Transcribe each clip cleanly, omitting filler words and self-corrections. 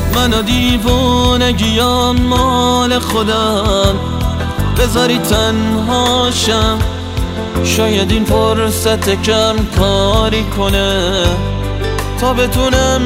من و دیوونگیم مال خودم، بذاری تنهاشم. شاید این فرصت کم کاری کنه تا بتونم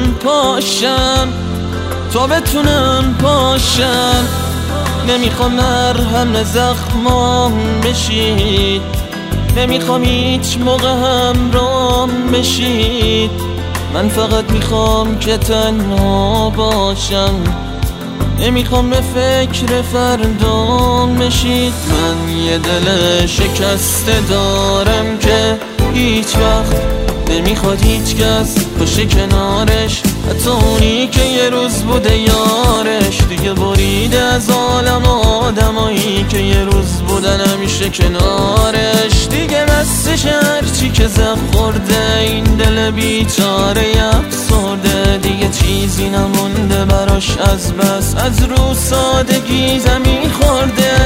پاشم. نمیخوام مرهم زخمام بشید، نمیخوام هیچ موقع همرام بشید. من فقط میخوام که تنها باشم، نمیخوام به فکر فردام بشید. من یه دل شکسته دارم که هیچ وقت نمیخواد هیچ کس باشه کنارش، حتی اونی که یه روز بوده یارش. دیگه بریده از عالم آدمایی که یه روز بودن همیشه کنارش. دیگه بستش هرچی که زخم خورده این دل بیچاره افسرده. دیگه چیزی نمونده براش از بس از رو سادگی زمین خورده.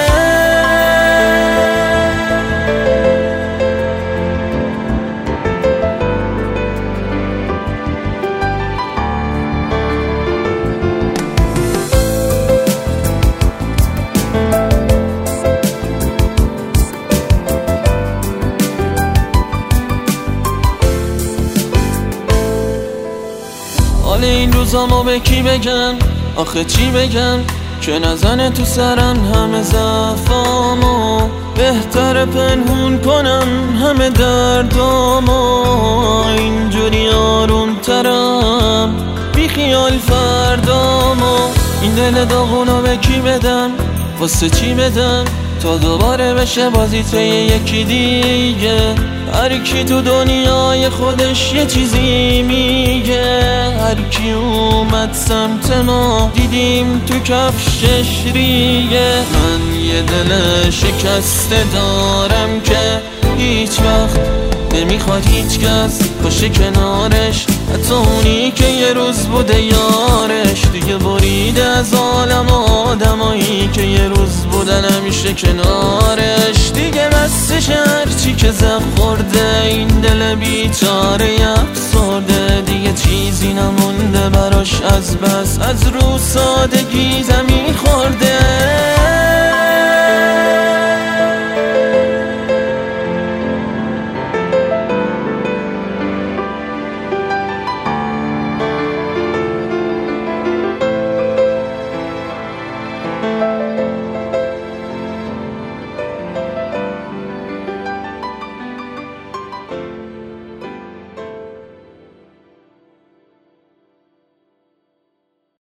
حال این روزامو به کی بگم، آخه چی بگم که نزنه تو سرم همه ضعفامو. بهتر پنهون کنم همه دردامو، اینجوری آرومترم بی خیال فردامو. این دل داغونو به کی بدم، واسه چی بدم تا دوباره بشه بازی توی یکی دیگه. هر کی تو دنیای خودش یه چیزی میگه، هر کی اومد سمت ما دیدیم تو کفشش ریگه. من یه دل شکسته دارم که هیچ وقت نمیخواد هیچ کس باشه کنارش، حتی اونی که یه روز بوده یارش. دیگه بریده از عالم آدمایی که یه روز بودن همیشه کنارش. دیگه بستش هرچی که زخم خورده این دل بیچاره افسرده. دیگه چیزی نمونده براش از بس از رو سادگی زمین